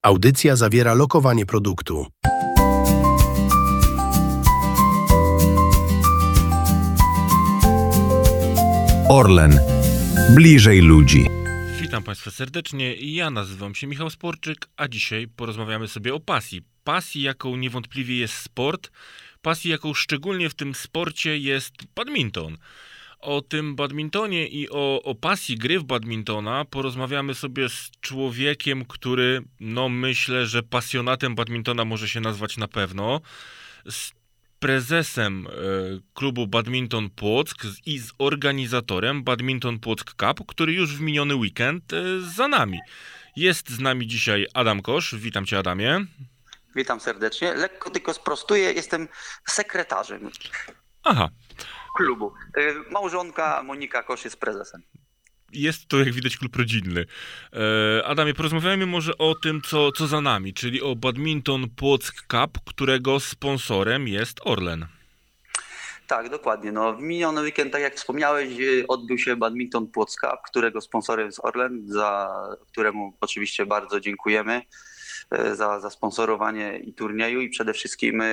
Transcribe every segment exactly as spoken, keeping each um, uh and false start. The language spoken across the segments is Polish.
Audycja zawiera lokowanie produktu. Orlen. Bliżej ludzi. Witam Państwa serdecznie. Ja nazywam się Michał Sporczyk, a dzisiaj porozmawiamy sobie o pasji. Pasji, jaką niewątpliwie jest sport, pasji, jaką szczególnie w tym sporcie jest badminton. O tym badmintonie i o, o pasji gry w badmintona porozmawiamy sobie z człowiekiem, który, no myślę, że pasjonatem badmintona może się nazwać na pewno, z prezesem e, klubu Badminton Płock i z organizatorem Badminton Płock Cup, który już w miniony weekend e, za nami. Jest z nami dzisiaj Adam Kosz. Witam Cię, Adamie. Witam serdecznie. Lekko tylko sprostuję, jestem sekretarzem Aha. klubu. Małżonka Monika Kosz jest prezesem. Jest to, jak widać, klub rodzinny. E, Adamie, porozmawiajmy może o tym, co, co za nami, czyli o Badminton Płock Cup, którego sponsorem jest Orlen. Tak, dokładnie. No, w miniony weekend, tak jak wspomniałeś, odbył się Badminton Płock Cup, którego sponsorem jest Orlen, za któremu oczywiście bardzo dziękujemy za, za sponsorowanie i turnieju i przede wszystkim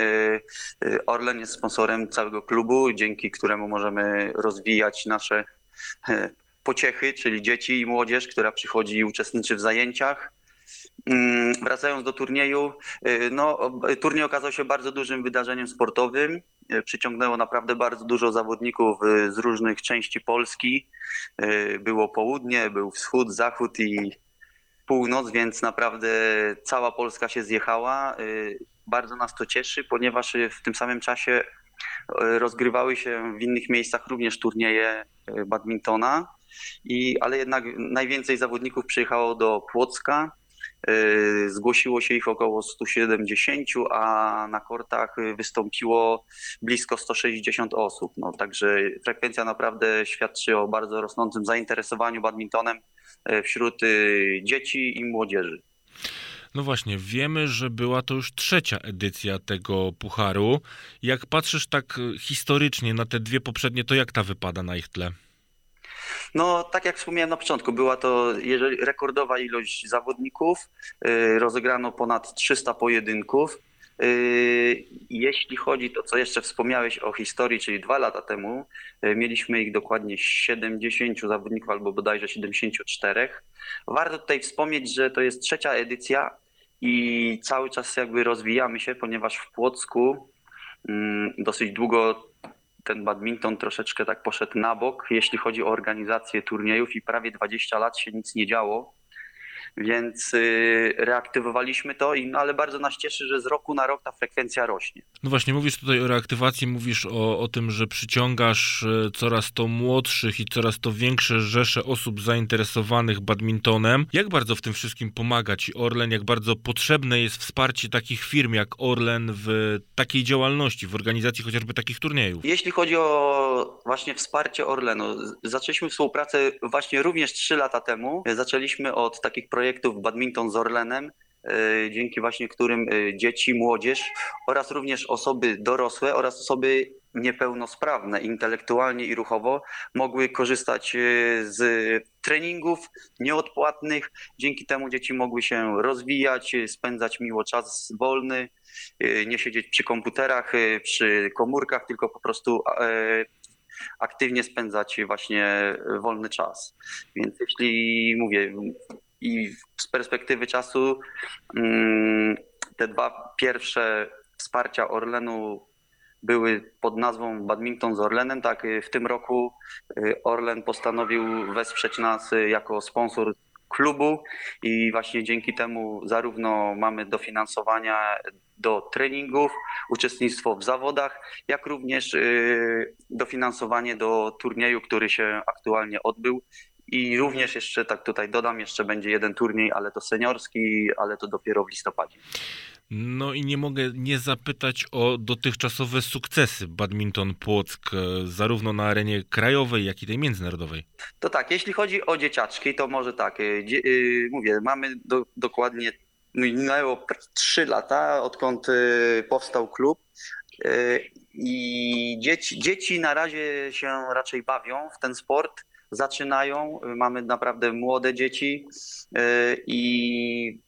Orlen jest sponsorem całego klubu, dzięki któremu możemy rozwijać nasze pociechy, czyli dzieci i młodzież, która przychodzi i uczestniczy w zajęciach. Wracając do turnieju, no, turniej okazał się bardzo dużym wydarzeniem sportowym. Przyciągnęło naprawdę bardzo dużo zawodników z różnych części Polski. Było południe, był wschód, zachód i północ, więc naprawdę cała Polska się zjechała. Bardzo nas to cieszy, ponieważ w tym samym czasie rozgrywały się w innych miejscach również turnieje badmintona, i, ale jednak najwięcej zawodników przyjechało do Płocka. Zgłosiło się ich około sto siedemdziesiąt, a na kortach wystąpiło blisko sto sześćdziesiąt osób. No, także frekwencja naprawdę świadczy o bardzo rosnącym zainteresowaniu badmintonem wśród dzieci i młodzieży. No właśnie, wiemy, że była to już trzecia edycja tego pucharu. Jak patrzysz tak historycznie na te dwie poprzednie, to jak ta wypada na ich tle? No, tak jak wspomniałem na początku, była to jeżeli rekordowa ilość zawodników, rozegrano ponad trzysta pojedynków. Jeśli chodzi o to, co jeszcze wspomniałeś o historii, czyli dwa lata temu, mieliśmy ich dokładnie siedemdziesiąt zawodników, albo bodajże siedemdziesiąt cztery. Warto tutaj wspomnieć, że to jest trzecia edycja i cały czas jakby rozwijamy się, ponieważ w Płocku dosyć długo ten badminton troszeczkę tak poszedł na bok, jeśli chodzi o organizację turniejów i prawie dwadzieścia lat się nic nie działo. Więc y, reaktywowaliśmy to, i, no, ale bardzo nas cieszy, że z roku na rok ta frekwencja rośnie. No właśnie, mówisz tutaj o reaktywacji, mówisz o, o tym, że przyciągasz coraz to młodszych i coraz to większe rzesze osób zainteresowanych badmintonem. Jak bardzo w tym wszystkim pomaga Ci Orlen? Jak bardzo potrzebne jest wsparcie takich firm jak Orlen w takiej działalności, w organizacji chociażby takich turniejów? Jeśli chodzi o właśnie wsparcie Orlenu, zaczęliśmy współpracę właśnie również trzy lata temu. Zaczęliśmy od takich projektów Badminton z Orlenem, dzięki właśnie którym dzieci, młodzież oraz również osoby dorosłe oraz osoby niepełnosprawne intelektualnie i ruchowo mogły korzystać z treningów nieodpłatnych. Dzięki temu dzieci mogły się rozwijać, spędzać miło czas wolny, nie siedzieć przy komputerach, przy komórkach, tylko po prostu aktywnie spędzać właśnie wolny czas. Więc jeśli mówię, i z perspektywy czasu te dwa pierwsze wsparcia Orlenu były pod nazwą Badminton z Orlenem. Tak, w tym roku Orlen postanowił wesprzeć nas jako sponsor klubu i właśnie dzięki temu zarówno mamy dofinansowania do treningów, uczestnictwo w zawodach, jak również dofinansowanie do turnieju, który się aktualnie odbył. I również jeszcze, tak tutaj dodam, jeszcze będzie jeden turniej, ale to seniorski, ale to dopiero w listopadzie. No i nie mogę nie zapytać o dotychczasowe sukcesy Badminton Płock, zarówno na arenie krajowej, jak i tej międzynarodowej. To tak, jeśli chodzi o dzieciaczki, to może tak, dzie- yy, mówię, mamy do, dokładnie, minęło trzy lata, odkąd yy, powstał klub. Yy, I dzieci, dzieci na razie się raczej bawią w ten sport. Zaczynają, mamy naprawdę młode dzieci i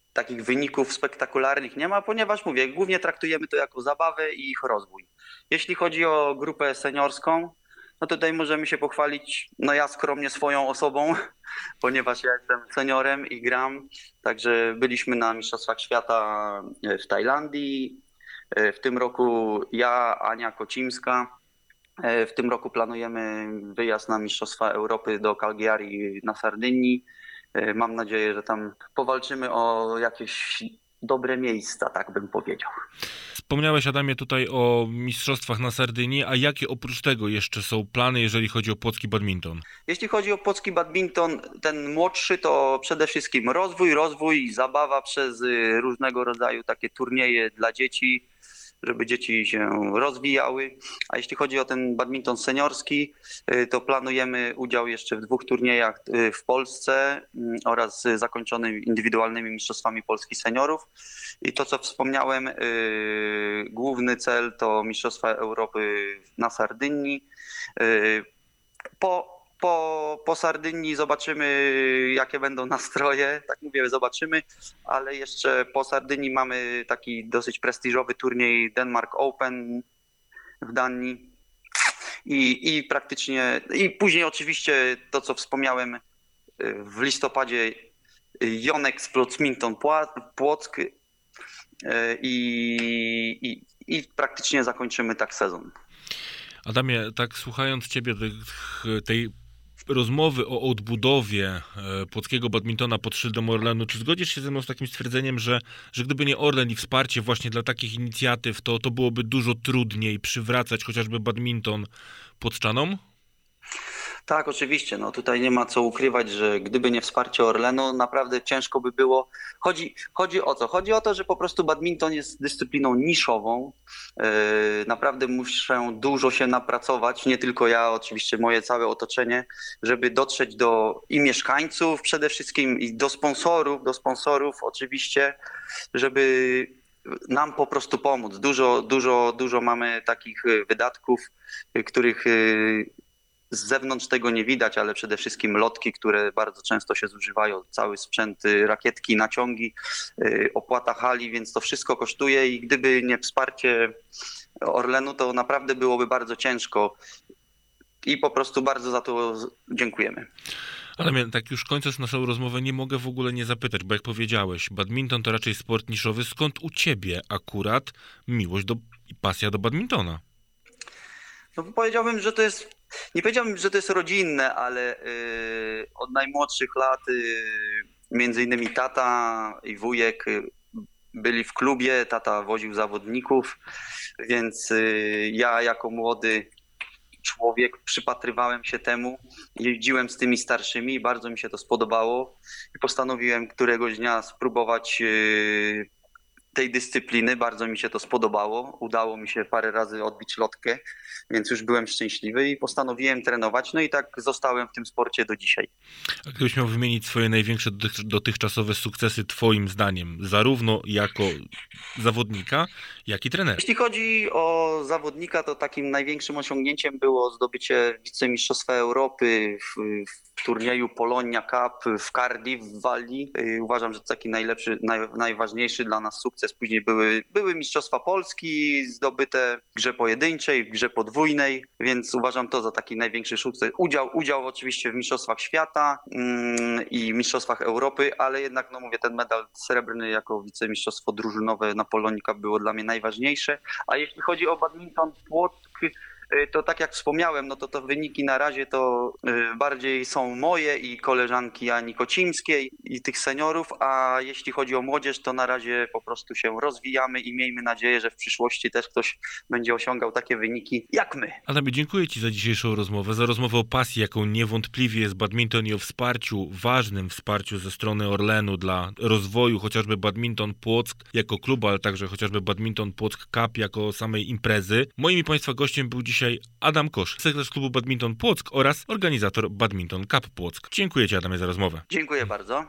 takich wyników spektakularnych nie ma, ponieważ mówię, głównie traktujemy to jako zabawę i ich rozwój. Jeśli chodzi o grupę seniorską, no tutaj możemy się pochwalić, no ja skromnie swoją osobą, ponieważ ja jestem seniorem i gram, także byliśmy na Mistrzostwach Świata w Tajlandii, w tym roku ja, Ania Kocimska, w tym roku planujemy wyjazd na Mistrzostwa Europy do Cagliari na Sardynii. Mam nadzieję, że tam powalczymy o jakieś dobre miejsca, tak bym powiedział. Wspomniałeś, Adamie, tutaj o mistrzostwach na Sardynii, a jakie oprócz tego jeszcze są plany, jeżeli chodzi o płocki badminton? Jeśli chodzi o płocki badminton, ten młodszy to przede wszystkim rozwój, rozwój, zabawa przez różnego rodzaju takie turnieje dla dzieci, żeby dzieci się rozwijały. A jeśli chodzi o ten badminton seniorski, to planujemy udział jeszcze w dwóch turniejach w Polsce oraz zakończonymi indywidualnymi mistrzostwami Polski seniorów. I to, co wspomniałem, główny cel to Mistrzostwa Europy na Sardynii. Po Po, po Sardynii zobaczymy, jakie będą nastroje, tak mówię, zobaczymy, ale jeszcze po Sardynii mamy taki dosyć prestiżowy turniej Denmark Open w Danii i, i praktycznie, i później oczywiście to, co wspomniałem w listopadzie, Yonex Badminton Płock i, i, i praktycznie zakończymy tak sezon. Adamie, tak słuchając Ciebie, tej rozmowy o odbudowie płockiego badmintona pod szyldem Orlenu, czy zgodzisz się ze mną z takim stwierdzeniem, że, że gdyby nie Orlen i wsparcie właśnie dla takich inicjatyw, to, to byłoby dużo trudniej przywracać chociażby badminton płocczanom? Tak, oczywiście. No tutaj nie ma co ukrywać, że gdyby nie wsparcie Orlenu, naprawdę ciężko by było. Chodzi, chodzi o co? Chodzi o to, że po prostu badminton jest dyscypliną niszową. Yy, naprawdę muszę dużo się napracować, nie tylko ja, oczywiście moje całe otoczenie, żeby dotrzeć do i mieszkańców przede wszystkim i do sponsorów, do sponsorów oczywiście, żeby nam po prostu pomóc. Dużo, dużo, dużo mamy takich wydatków, których z zewnątrz tego nie widać, ale przede wszystkim lotki, które bardzo często się zużywają, cały sprzęt, rakietki, naciągi, opłata hali, więc to wszystko kosztuje i gdyby nie wsparcie Orlenu, to naprawdę byłoby bardzo ciężko i po prostu bardzo za to dziękujemy. Ale tak już kończąc naszą rozmowę, nie mogę w ogóle nie zapytać, bo jak powiedziałeś, badminton to raczej sport niszowy. Skąd u Ciebie akurat miłość do, i pasja do badmintona? No powiedziałbym, że to jest Nie powiedziałbym, że to jest rodzinne, ale yy, od najmłodszych lat yy, między innymi tata i wujek yy, byli w klubie, tata woził zawodników, więc yy, ja jako młody człowiek przypatrywałem się temu, jeździłem z tymi starszymi, bardzo mi się to spodobało i postanowiłem któregoś dnia spróbować yy, tej dyscypliny, bardzo mi się to spodobało. Udało mi się parę razy odbić lotkę, więc już byłem szczęśliwy i postanowiłem trenować. No i tak zostałem w tym sporcie do dzisiaj. A gdybyś miał wymienić swoje największe dotychczasowe sukcesy twoim zdaniem, zarówno jako zawodnika, jak i trenera? Jeśli chodzi o zawodnika, to takim największym osiągnięciem było zdobycie wicemistrzostwa Europy w, w turnieju Polonia Cup w Cardiff w Walii. Uważam, że to taki najlepszy, naj, najważniejszy dla nas sukces. Później były, były mistrzostwa Polski zdobyte w grze pojedynczej, w grze podwójnej, więc uważam to za taki największy sukces. Udział, udział oczywiście w mistrzostwach świata mm, i mistrzostwach Europy, ale jednak, no mówię, ten medal srebrny jako wicemistrzostwo drużynowe na Polonii Cup było dla mnie najważniejsze. A jeśli chodzi o badminton Płock, to tak jak wspomniałem, no to to wyniki na razie to bardziej są moje i koleżanki Ani Kocimskiej i tych seniorów, a jeśli chodzi o młodzież, to na razie po prostu się rozwijamy i miejmy nadzieję, że w przyszłości też ktoś będzie osiągał takie wyniki jak my. Adamie, dziękuję Ci za dzisiejszą rozmowę, za rozmowę o pasji, jaką niewątpliwie jest badminton i o wsparciu, ważnym wsparciu ze strony Orlenu dla rozwoju chociażby badminton Płock jako klubu, ale także chociażby badminton Płock Cup jako samej imprezy. Moim i Państwa gościem był dzisiaj Adam Kosz, sekretarz klubu Badminton Płock oraz organizator Badminton Cup Płock. Dziękuję Ci, Adamie, za rozmowę. Dziękuję bardzo.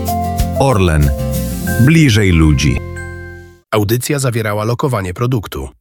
Orlen. Bliżej ludzi. Audycja zawierała lokowanie produktu.